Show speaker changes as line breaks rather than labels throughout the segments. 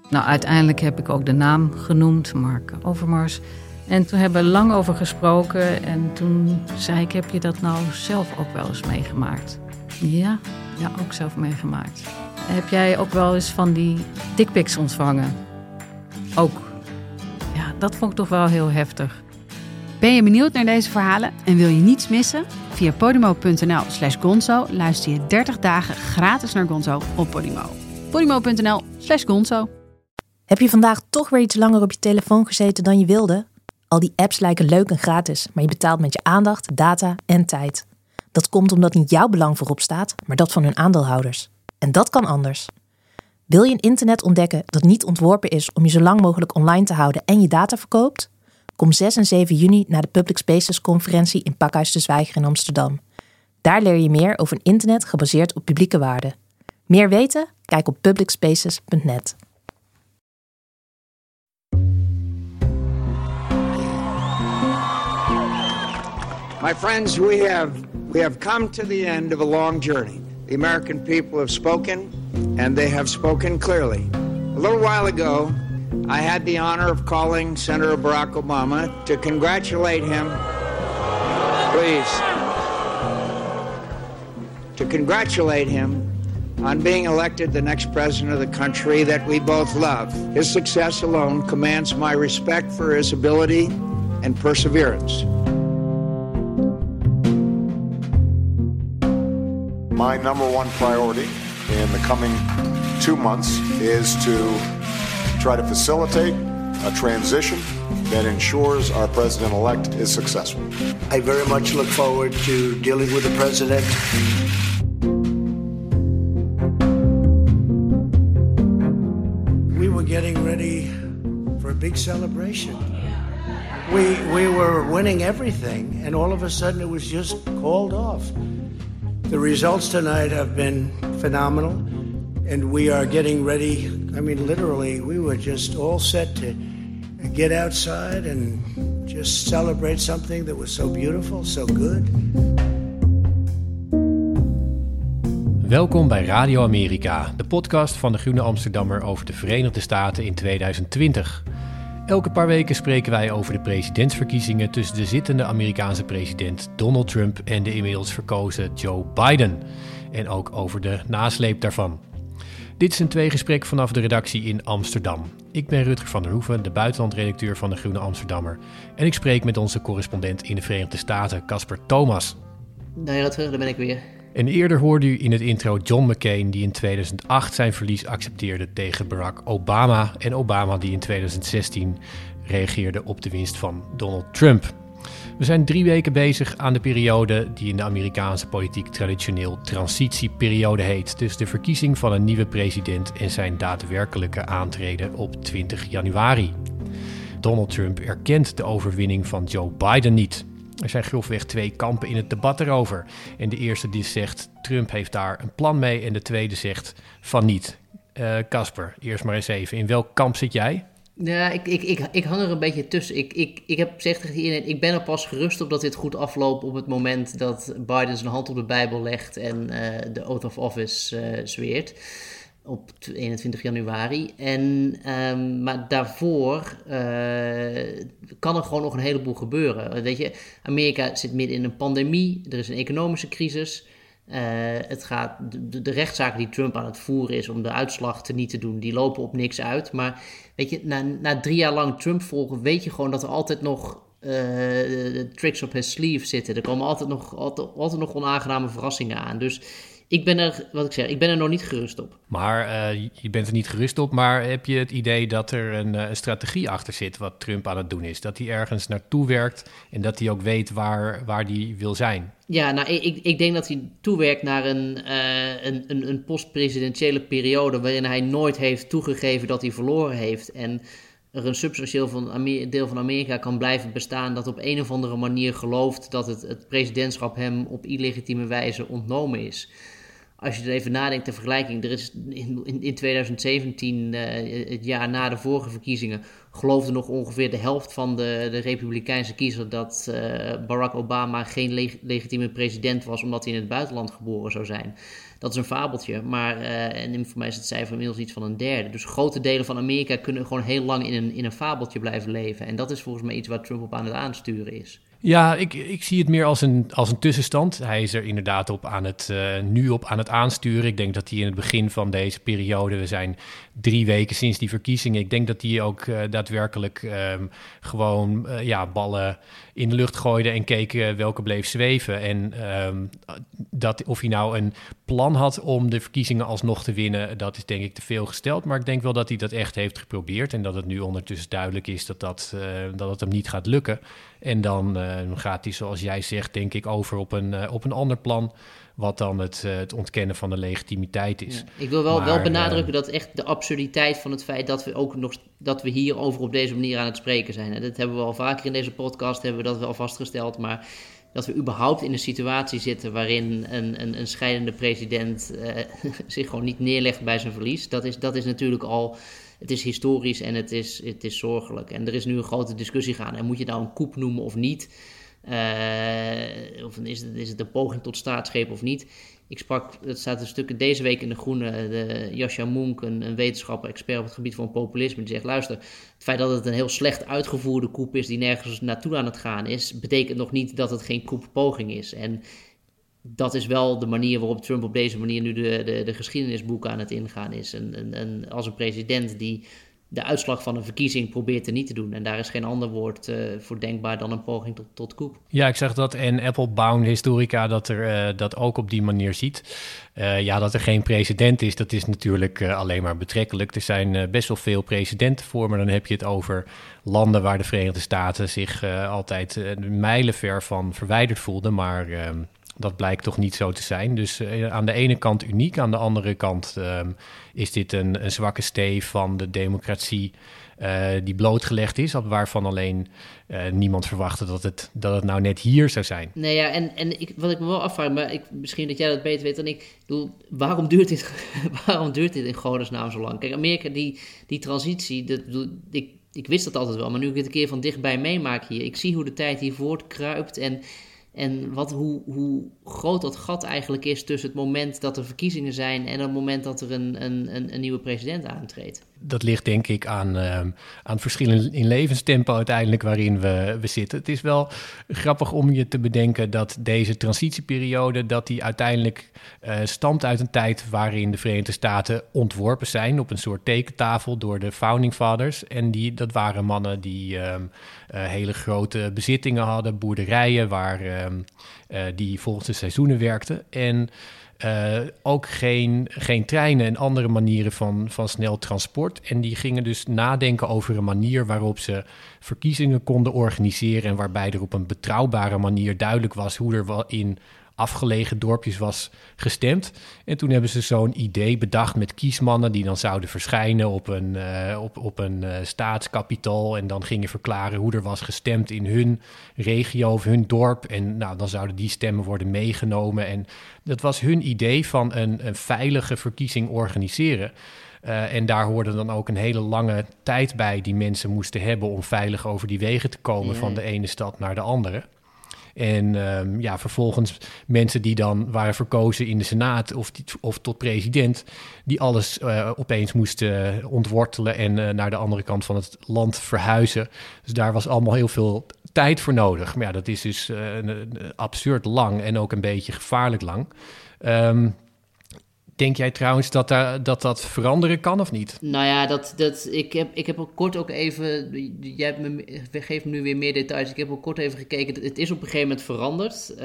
Nou, uiteindelijk heb ik ook de naam genoemd, Mark Overmars. En toen hebben we lang over gesproken. En toen zei ik, heb je dat nou zelf ook wel eens meegemaakt? Ja, ook zelf meegemaakt. Heb jij ook wel eens van die dickpics ontvangen? Ook. Ja, dat vond ik toch wel heel heftig.
Ben je benieuwd naar deze verhalen en wil je niets missen? Via podimo.nl/gonzo luister je 30 dagen gratis naar Gonzo op Podimo. podimo.nl/gonzo.
Heb je vandaag toch weer iets langer op je telefoon gezeten dan je wilde? Al die apps lijken leuk en gratis, maar je betaalt met je aandacht, data en tijd. Dat komt omdat niet jouw belang voorop staat, maar dat van hun aandeelhouders. En dat kan anders. Wil je een internet ontdekken dat niet ontworpen is om je zo lang mogelijk online te houden en je data verkoopt? Kom 6 en 7 juni naar de Public Spaces conferentie in Pakhuis de Zwijger in Amsterdam. Daar leer je meer over een internet gebaseerd op publieke waarden. Meer weten? Kijk op publicspaces.net.
My friends, we have come to the end of a long journey. The American people have spoken, and they have spoken clearly. A little while ago, I had the honor of calling Senator Barack Obama to congratulate him. Please. To congratulate him on being elected the next president of the country that we both love. His success alone commands my respect for his ability and perseverance.
My number one priority in the coming 2 months is to try to facilitate a transition that ensures our president-elect is successful.
I very much look forward to dealing with the president. We were getting ready for a big celebration. We were winning everything, and all of a sudden it was just called off. The results tonight have been phenomenal, and we are getting ready. I mean, literally, we were just all set to get outside and just celebrate something that was so beautiful, so good.
Welkom bij Radio Amerika, de podcast van de Groene Amsterdammer over de Verenigde Staten in 2020. Elke paar weken spreken wij over de presidentsverkiezingen tussen de zittende Amerikaanse president Donald Trump en de inmiddels verkozen Joe Biden. En ook over de nasleep daarvan. Dit is een tweegesprek vanaf de redactie in Amsterdam. Ik ben Rutger van der Hoeven, de buitenlandredacteur van de Groene Amsterdammer. En ik spreek met onze correspondent in de Verenigde Staten, Casper Thomas.
Nee, Rutger, daar ben ik weer.
En eerder hoorde u in het intro John McCain die in 2008 zijn verlies accepteerde tegen Barack Obama. En Obama die in 2016 reageerde op de winst van Donald Trump. We zijn 3 weken bezig aan de periode die in de Amerikaanse politiek traditioneel transitieperiode heet. Dus de verkiezing van een nieuwe president en zijn daadwerkelijke aantreden op 20 januari. Donald Trump erkent de overwinning van Joe Biden niet. Er zijn grofweg 2 kampen in het debat erover. En de eerste die zegt, Trump heeft daar een plan mee. En de tweede zegt, van niet. Casper, eerst maar eens even. In welk kamp zit jij?
Ja, ik hang er een beetje tussen. Ik heb gezegd tegen iedereen, ik ben er pas gerust op dat dit goed afloopt op het moment dat Biden zijn hand op de Bijbel legt en de oath of office zweert. Op 21 januari. Maar daarvoor kan er gewoon nog een heleboel gebeuren. Weet je, Amerika zit midden in een pandemie. Er is een economische crisis. De rechtszaken die Trump aan het voeren is om de uitslag niet te doen, die lopen op niks uit. Maar weet je, na 3 jaar lang Trump volgen, weet je gewoon dat er altijd nog tricks op his sleeve zitten. Er komen altijd nog onaangename verrassingen aan. Dus ik ben er nog niet gerust op.
Maar je bent er niet gerust op, maar heb je het idee dat er een strategie achter zit wat Trump aan het doen is? Dat hij ergens naartoe werkt en dat hij ook weet waar hij wil zijn? Ja,
nou, ik denk dat hij toewerkt naar een post-presidentiële periode waarin hij nooit heeft toegegeven dat hij verloren heeft en er een substantieel deel van Amerika kan blijven bestaan dat op een of andere manier gelooft dat het presidentschap hem op illegitieme wijze ontnomen is. Als je er even nadenkt, de vergelijking, er is in 2017, het jaar na de vorige verkiezingen, geloofde nog ongeveer de helft van de Republikeinse kiezer dat Barack Obama geen legitieme president was omdat hij in het buitenland geboren zou zijn. dat is een fabeltje. Maar en voor mij is het cijfer inmiddels iets van een derde. Dus grote delen van Amerika kunnen gewoon heel lang in een fabeltje blijven leven. En dat is volgens mij iets waar Trump op aan het aansturen is.
Ja, ik zie het meer als een tussenstand. Hij is er inderdaad nu op aan het aansturen. Ik denk dat hij in het begin van deze periode, we zijn 3 weken sinds die verkiezingen, ik denk dat hij ook daadwerkelijk gewoon ballen in de lucht gooide en keek welke bleef zweven. En of hij nou een plan had om de verkiezingen alsnog te winnen, dat is denk ik te veel gesteld. Maar ik denk wel dat hij dat echt heeft geprobeerd en dat het nu ondertussen duidelijk is dat het hem niet gaat lukken. En dan gaat hij, zoals jij zegt, denk ik, over op een ander plan, wat dan het ontkennen van de legitimiteit is.
Ja, ik wil wel benadrukken dat echt de absurditeit van het feit dat we hierover op deze manier aan het spreken zijn. En dat hebben we al vaker in deze podcast wel vastgesteld, maar dat we überhaupt in een situatie zitten waarin een scheidende president zich gewoon niet neerlegt bij zijn verlies, dat is natuurlijk al... Het is historisch en het is zorgelijk. En er is nu een grote discussie gaan. En moet je nou een coup noemen of niet? Of is het een poging tot staatsgreep of niet? Het staat een stuk deze week in De Groene. Yascha Mounk, een wetenschapper, expert op het gebied van populisme, die zegt, luister, het feit dat het een heel slecht uitgevoerde coup is die nergens naartoe aan het gaan is, betekent nog niet dat het geen coup-poging is. En dat is wel de manier waarop Trump op deze manier nu de geschiedenisboeken aan het ingaan is. En als een president die de uitslag van een verkiezing probeert er niet te doen. En daar is geen ander woord voor denkbaar dan een poging tot coup.
Ja, ik zag dat en Applebaum, historica, dat ook op die manier ziet. Dat er geen president is, dat is natuurlijk alleen maar betrekkelijk. Er zijn best wel veel presidenten voor, maar dan heb je het over landen waar de Verenigde Staten zich altijd mijlenver van verwijderd voelden. Maar dat blijkt toch niet zo te zijn. Dus aan de ene kant uniek, aan de andere kant is dit een zwakke steef van de democratie die blootgelegd is, waarvan alleen niemand verwachtte dat het nou net hier zou zijn.
Nee, ja, wat ik me wel afvraag, maar misschien dat jij dat beter weet dan ik, waarom duurt dit in godesnaam zo lang? Kijk, Amerika, die transitie, ik wist dat altijd wel, maar nu ik het een keer van dichtbij meemaak hier, ik zie hoe de tijd hier voortkruipt en hoe groot dat gat eigenlijk is tussen het moment dat er verkiezingen zijn en het moment dat er een nieuwe president aantreedt.
Dat ligt denk ik aan verschillen in levenstempo uiteindelijk waarin we zitten. Het is wel grappig om je te bedenken dat deze transitieperiode, dat die uiteindelijk stamt uit een tijd waarin de Verenigde Staten ontworpen zijn op een soort tekentafel door de Founding Fathers. En dat waren mannen die hele grote bezittingen hadden, boerderijen die volgens de seizoenen werkten. En ook geen treinen en andere manieren van snel transport. En die gingen dus nadenken over een manier waarop ze verkiezingen konden organiseren en waarbij er op een betrouwbare manier duidelijk was hoe er in afgelegen dorpjes was gestemd. En toen hebben ze zo'n idee bedacht met kiesmannen die dan zouden verschijnen op een staatskapitool en dan gingen verklaren hoe er was gestemd in hun regio of hun dorp. En dan zouden die stemmen worden meegenomen. En dat was hun idee van een veilige verkiezing organiseren. En daar hoorde dan ook een hele lange tijd bij die mensen moesten hebben om veilig over die wegen te komen van de ene stad naar de andere. En vervolgens mensen die dan waren verkozen in de Senaat of tot president, die alles opeens moesten ontwortelen en naar de andere kant van het land verhuizen. Dus daar was allemaal heel veel tijd voor nodig. Maar ja, dat is dus absurd lang en ook een beetje gevaarlijk lang. Denk jij trouwens dat veranderen kan of niet?
Nou ja, ik heb al kort ook even... geeft me nu weer meer details. Ik heb al kort even gekeken. Het is op een gegeven moment veranderd.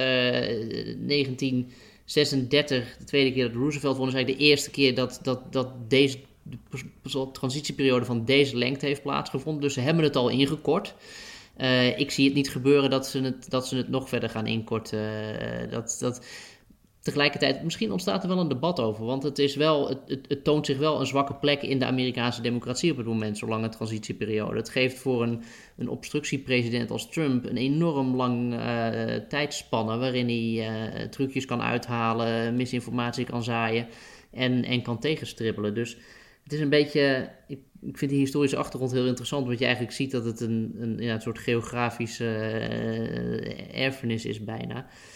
1936, de tweede keer dat Roosevelt won, is eigenlijk de eerste keer dat deze transitieperiode van deze lengte heeft plaatsgevonden. Dus ze hebben het al ingekort. Ik zie het niet gebeuren dat ze het nog verder gaan inkorten. Tegelijkertijd, misschien ontstaat er wel een debat over, want het toont zich wel een zwakke plek in de Amerikaanse democratie op het moment, zolang een transitieperiode. Het geeft voor een obstructiepresident als Trump een enorm lang tijdspanne waarin hij trucjes kan uithalen, misinformatie kan zaaien en kan tegenstribbelen. Dus het is een beetje, ik vind die historische achtergrond heel interessant, want je eigenlijk ziet dat het een soort geografische erfenis is bijna.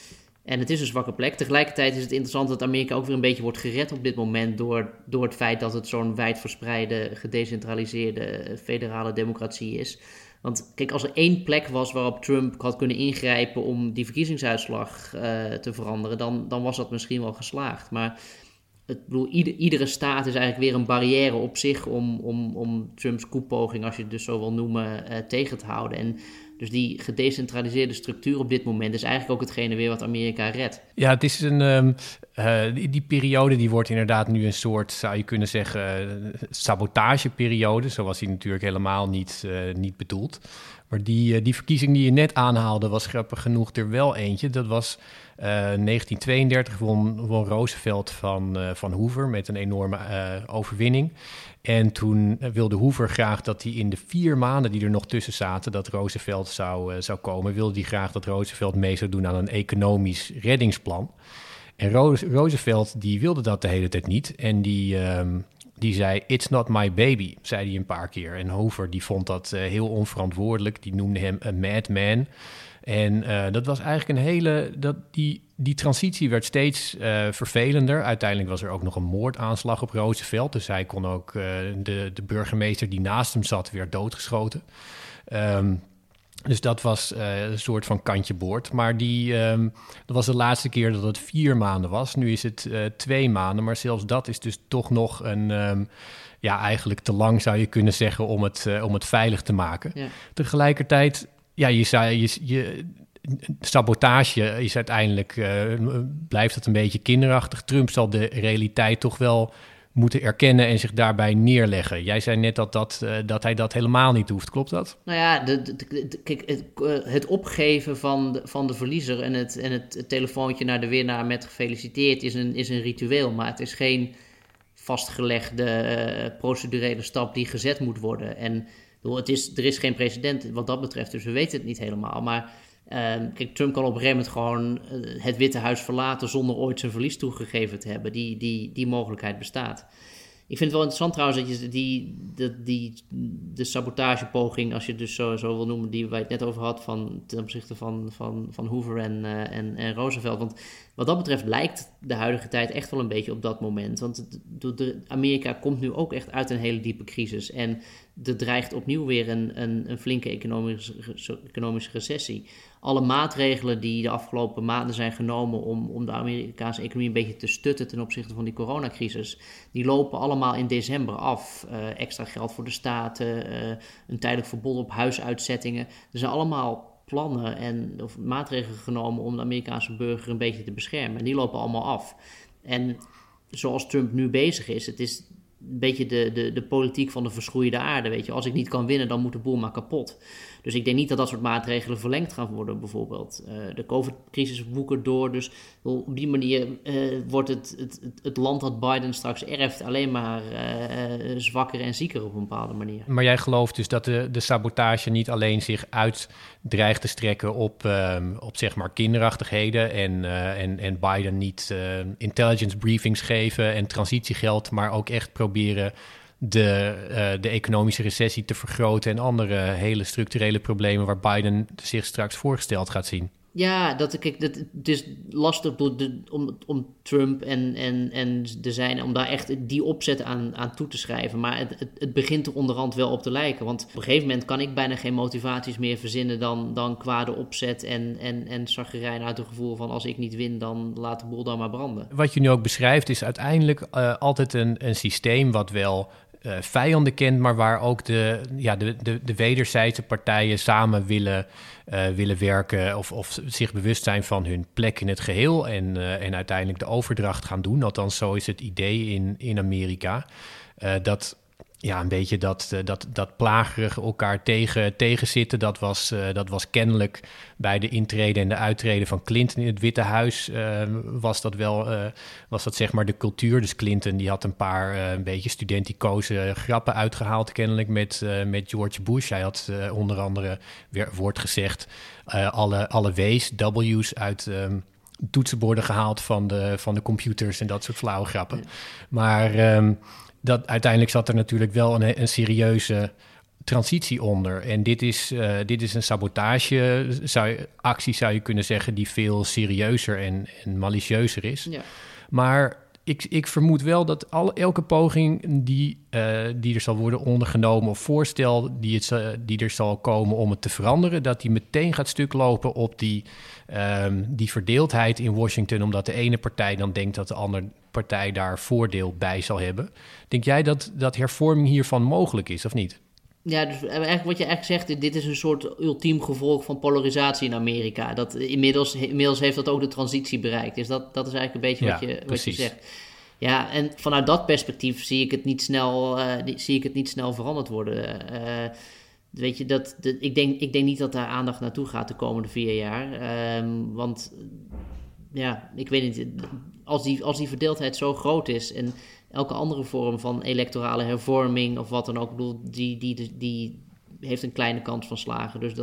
En het is een zwakke plek. Tegelijkertijd is het interessant dat Amerika ook weer een beetje wordt gered op dit moment door het feit dat het zo'n wijdverspreide, gedecentraliseerde federale democratie is. Want kijk, als er 1 plek was waarop Trump had kunnen ingrijpen om die verkiezingsuitslag te veranderen, dan was dat misschien wel geslaagd. Maar iedere staat is eigenlijk weer een barrière op zich om Trumps koepoging, als je het dus zo wil noemen, tegen te houden. En dus die gedecentraliseerde structuur op dit moment is eigenlijk ook hetgene weer wat Amerika redt. Ja,
het is die periode die wordt inderdaad nu een soort, zou je kunnen zeggen, sabotageperiode. Zo was die natuurlijk helemaal niet bedoeld. Maar die verkiezing die je net aanhaalde was grappig genoeg er wel eentje. Dat was 1932 won Roosevelt van Hoover met een enorme overwinning. En toen wilde Hoover graag dat hij in de 4 maanden die er nog tussen zaten, dat Roosevelt zou komen, wilde hij graag dat Roosevelt mee zou doen aan een economisch reddingsplan. En Roosevelt die wilde dat de hele tijd niet. En die zei, it's not my baby, zei hij een paar keer. En Hoover die vond dat heel onverantwoordelijk. Die noemde hem a madman. En dat was eigenlijk een hele... Die transitie werd steeds vervelender. Uiteindelijk was er ook nog een moordaanslag op Roosevelt. Dus hij kon ook de burgemeester die naast hem zat weer doodgeschoten. Dus dat was een soort van kantje boord. Maar dat was de laatste keer dat het 4 maanden was. Nu is het 2 maanden. Maar zelfs dat is dus toch nog eigenlijk te lang, zou je kunnen zeggen, om het veilig te maken. Ja. Tegelijkertijd, sabotage is uiteindelijk, blijft het een beetje kinderachtig. Trump zal de realiteit toch wel moeten erkennen en zich daarbij neerleggen. Jij zei net dat hij dat helemaal niet hoeft. Klopt dat?
Nou ja, kijk, het opgeven van de verliezer en het telefoontje naar de winnaar met gefeliciteerd is een ritueel, maar het is geen vastgelegde procedurele stap die gezet moet worden. En er is geen precedent wat dat betreft, dus we weten het niet helemaal. Maar kijk, Trump kan op een gegeven moment gewoon het Witte Huis verlaten zonder ooit zijn verlies toegegeven te hebben. Die mogelijkheid bestaat. Ik vind het wel interessant trouwens dat je de sabotagepoging, als je het dus zo wil noemen, die wij het net over hadden ten opzichte van Hoover en Roosevelt. Want wat dat betreft lijkt de huidige tijd echt wel een beetje op dat moment. Want Amerika komt nu ook echt uit een hele diepe crisis. En er dreigt opnieuw weer een flinke economische recessie. Alle maatregelen die de afgelopen maanden zijn genomen om de Amerikaanse economie een beetje te stutten ten opzichte van die coronacrisis, die lopen allemaal in december af. Extra geld voor de staten, een tijdelijk verbod op huisuitzettingen. Er zijn allemaal plannen of maatregelen genomen om de Amerikaanse burger een beetje te beschermen. En die lopen allemaal af. En zoals Trump nu bezig is, het is een beetje de politiek van de verschroeide aarde, weet je. Als ik niet kan winnen, dan moet de boel maar kapot. Dus ik denk niet dat soort maatregelen verlengd gaan worden, bijvoorbeeld. De COVID-crisis woekert door, dus op die manier wordt het land dat Biden straks erft alleen maar zwakker en zieker op een bepaalde manier. Maar jij gelooft dus dat de sabotage niet alleen zich uit dreigt te strekken op zeg maar kinderachtigheden en Biden niet intelligence briefings geven en transitiegeld, maar ook echt proberen de economische recessie te vergroten en andere hele structurele problemen waar Biden zich straks voorgesteld gaat zien? Ja, het is lastig om Trump en de zijne, om daar echt die opzet aan toe te schrijven. Maar het begint er onderhand wel op te lijken. Want op een gegeven moment kan ik bijna geen motivaties meer verzinnen dan kwade opzet en chagrijn uit het gevoel van als ik niet win, dan laat de boel dan maar branden. Wat je nu ook beschrijft is uiteindelijk altijd een systeem wat wel vijanden kent, maar waar ook de wederzijdse partijen samen willen werken of zich bewust zijn van hun plek in het geheel en uiteindelijk de overdracht gaan doen. Althans, zo is het idee in Amerika. Een beetje dat plagerige elkaar tegenzitten, dat was kennelijk bij de intrede en de uittrede van Clinton in het Witte Huis, was dat zeg maar de cultuur. Dus Clinton die had een paar een beetje studenticoze grappen uitgehaald kennelijk met George Bush. Hij had onder andere, wordt gezegd, alle W's uit toetsenborden gehaald van de computers en dat soort flauwe grappen. Maar uiteindelijk zat er natuurlijk wel een serieuze
transitie onder. En dit is een sabotageactie, zou je kunnen zeggen, die veel serieuzer en malicieuzer is. Ja. Maar ik vermoed wel dat elke poging die er zal worden ondergenomen, of voorstel die er zal komen om het te veranderen, dat die meteen gaat stuk lopen op die verdeeldheid in Washington, omdat de ene partij dan denkt dat de andere partij daar voordeel bij zal hebben. Denk jij dat hervorming hiervan mogelijk is, of niet?
Ja, dus eigenlijk wat je eigenlijk zegt, dit is een soort ultiem gevolg van polarisatie in Amerika. Dat inmiddels heeft dat ook de transitie bereikt. Dus dat is eigenlijk een beetje wat je zegt. Ja, en vanuit dat perspectief zie ik het niet snel veranderd worden. Weet je, ik denk niet dat daar aandacht naartoe gaat de komende 4 jaar. Want ja, ik weet niet, als die verdeeldheid zo groot is en elke andere vorm van electorale hervorming of wat dan ook, bedoel, die heeft een kleine kans van slagen. Dus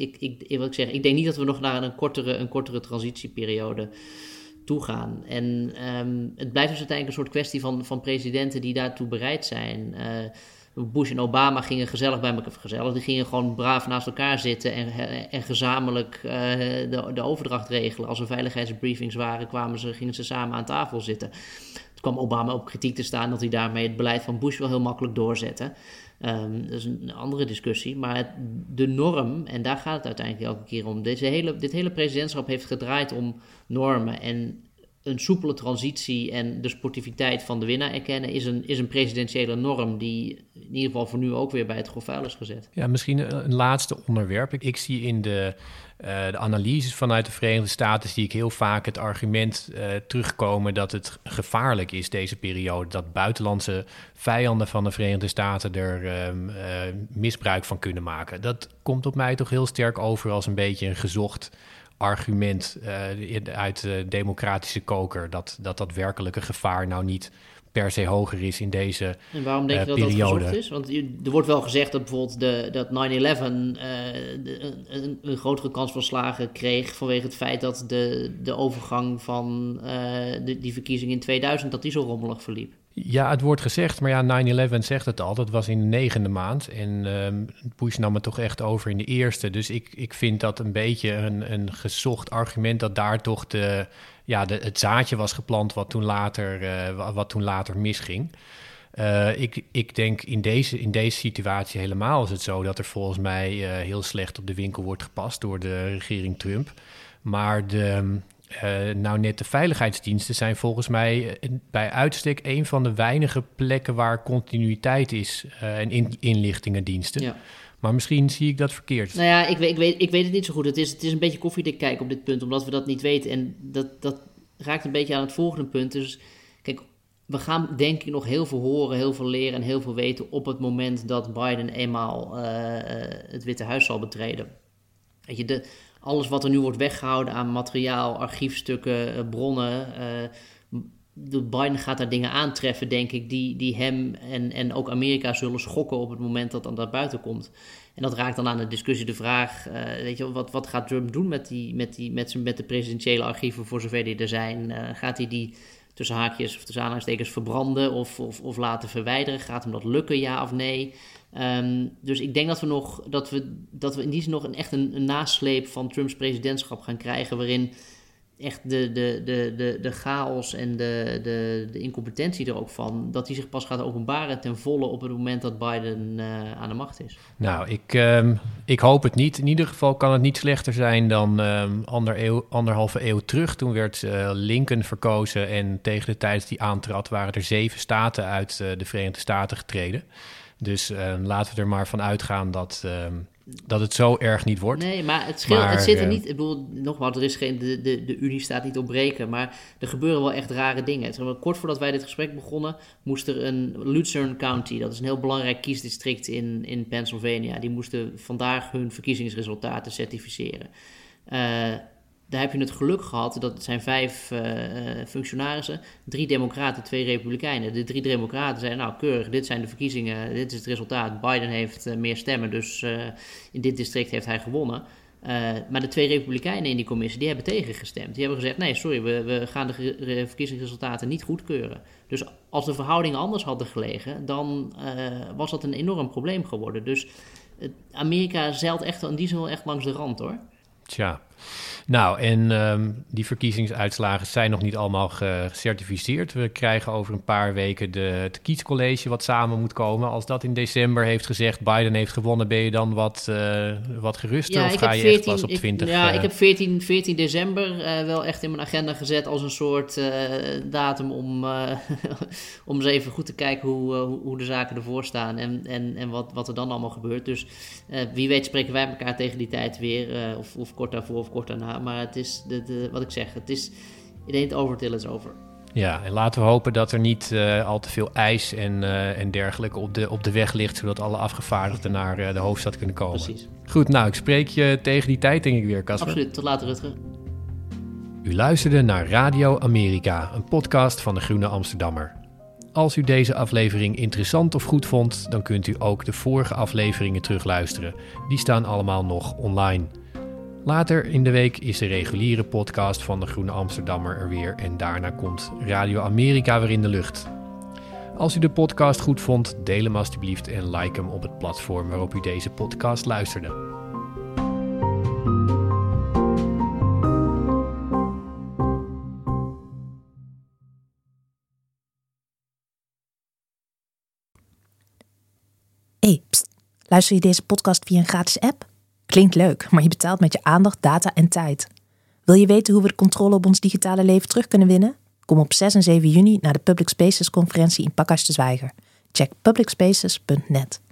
ik denk niet dat we nog naar een kortere transitieperiode toe gaan. En het blijft dus uiteindelijk een soort kwestie van presidenten die daartoe bereid zijn. Bush en Obama gingen die gingen gewoon braaf naast elkaar zitten en gezamenlijk de overdracht regelen. Als er veiligheidsbriefings waren, gingen ze samen aan tafel zitten. Toen kwam Obama op kritiek te staan dat hij daarmee het beleid van Bush wel heel makkelijk doorzette. Dat is een andere discussie. Maar de norm, en daar gaat het uiteindelijk elke keer om. Dit hele presidentschap heeft gedraaid om normen. En een soepele transitie en de sportiviteit van de winnaar erkennen is een presidentiële norm die in ieder geval voor nu ook weer bij het grof vuil is gezet.
Ja, misschien een laatste onderwerp. Ik zie in de analyses vanuit de Verenigde Staten zie ik heel vaak het argument terugkomen dat het gevaarlijk is deze periode, dat buitenlandse vijanden van de Verenigde Staten er misbruik van kunnen maken. Dat komt op mij toch heel sterk over als een beetje een gezocht argument uit de democratische koker, dat werkelijke gevaar nou niet per se hoger is in deze
En waarom denk je dat
periode.
Dat gezocht is? Want er wordt wel gezegd dat bijvoorbeeld dat 9/11 een grotere kans van slagen kreeg vanwege het feit dat de overgang van die verkiezing in 2000, dat die zo rommelig verliep.
Ja, het wordt gezegd, maar ja, 9/11 zegt het al. Dat was in de 9e maand en Bush nam het toch echt over in de eerste. Dus ik vind dat een beetje een gezocht argument dat daar toch het zaadje was geplant wat toen later misging. Ik denk in deze situatie helemaal is het zo dat er volgens mij heel slecht op de winkel wordt gepast door de regering Trump. Maar net de veiligheidsdiensten zijn volgens mij bij uitstek een van de weinige plekken waar continuïteit is en inlichtingendiensten. Ja. Maar misschien zie ik dat verkeerd.
Nou ja, ik weet het niet zo goed. Het is een beetje koffiedik kijken op dit punt, omdat we dat niet weten. En dat raakt een beetje aan het volgende punt. Dus kijk, we gaan denk ik nog heel veel horen, heel veel leren en heel veel weten op het moment dat Biden eenmaal het Witte Huis zal betreden. Weet je, alles wat er nu wordt weggehouden aan materiaal, archiefstukken, bronnen. Biden gaat daar dingen aantreffen, denk ik, die hem en ook Amerika zullen schokken op het moment dat dat buiten komt. En dat raakt dan aan de discussie de vraag, weet je, wat gaat Trump doen met de presidentiële archieven voor zover die er zijn? Gaat hij die tussen haakjes of tussen aanhalingstekens verbranden of laten verwijderen? Gaat hem dat lukken, ja of nee? Dus ik denk dat we in die zin nog echt een nasleep van Trumps presidentschap gaan krijgen, waarin echt de chaos en de incompetentie er ook van, dat die zich pas gaat openbaren ten volle op het moment dat Biden aan de macht is.
Nou, ik hoop het niet. In ieder geval kan het niet slechter zijn dan anderhalve eeuw terug. Toen werd Lincoln verkozen en tegen de tijd die aantrad waren er 7 staten uit de Verenigde Staten getreden. Dus laten we er maar van uitgaan dat het zo erg niet wordt.
Nee, maar het zit er niet. Ik bedoel, nogmaals, er is de Unie staat niet op breken, maar er gebeuren wel echt rare dingen. Kort voordat wij dit gesprek begonnen, moest er een Luzerne County, dat is een heel belangrijk kiesdistrict in Pennsylvania, die moesten vandaag hun verkiezingsresultaten certificeren. Daar heb je het geluk gehad, dat het zijn 5 functionarissen, 3 democraten, 2 republikeinen. De 3 democraten zeiden, nou keurig, dit zijn de verkiezingen, dit is het resultaat. Biden heeft meer stemmen, dus in dit district heeft hij gewonnen. Maar de 2 republikeinen in die commissie, die hebben tegengestemd. Die hebben gezegd, nee, sorry, we gaan de verkiezingsresultaten niet goedkeuren. Dus als de verhoudingen anders hadden gelegen, dan was dat een enorm probleem geworden. Dus Amerika zeilt echt in die zin wel echt langs de rand, hoor.
Tja. Nou, en die verkiezingsuitslagen zijn nog niet allemaal gecertificeerd. We krijgen over een paar weken het kiescollege wat samen moet komen. Als dat in december heeft gezegd, Biden heeft gewonnen, ben je dan wat geruster? Of ga je echt pas op 20?
Ja, ik heb 14 december wel echt in mijn agenda gezet als een soort datum om eens even goed te kijken hoe de zaken ervoor staan en wat er dan allemaal gebeurt. Dus wie weet spreken wij elkaar tegen die tijd weer, of kort daarvoor of kort daarna. Maar het is, wat ik zeg, het is it ain't over till it's over.
Ja, en laten we hopen dat er niet al te veel ijs en dergelijke op de weg ligt, zodat alle afgevaardigden naar de hoofdstad kunnen komen.
Precies.
Goed, nou, ik spreek je tegen die tijd denk ik weer, Casper.
Absoluut, tot later, Rutger.
U luisterde naar Radio Amerika, een podcast van de Groene Amsterdammer. Als u deze aflevering interessant of goed vond, dan kunt u ook de vorige afleveringen terugluisteren. Die staan allemaal nog online. Later in de week is de reguliere podcast van de Groene Amsterdammer er weer en daarna komt Radio Amerika weer in de lucht. Als u de podcast goed vond, deel hem alstublieft en like hem op het platform waarop u deze podcast luisterde.
Hey, pst, luister je deze podcast via een gratis app? Klinkt leuk, maar je betaalt met je aandacht, data en tijd. Wil je weten hoe we de controle op ons digitale leven terug kunnen winnen? Kom op 6 en 7 juni naar de Public Spaces conferentie in Pakhuis de Zwijger. Check publicspaces.net.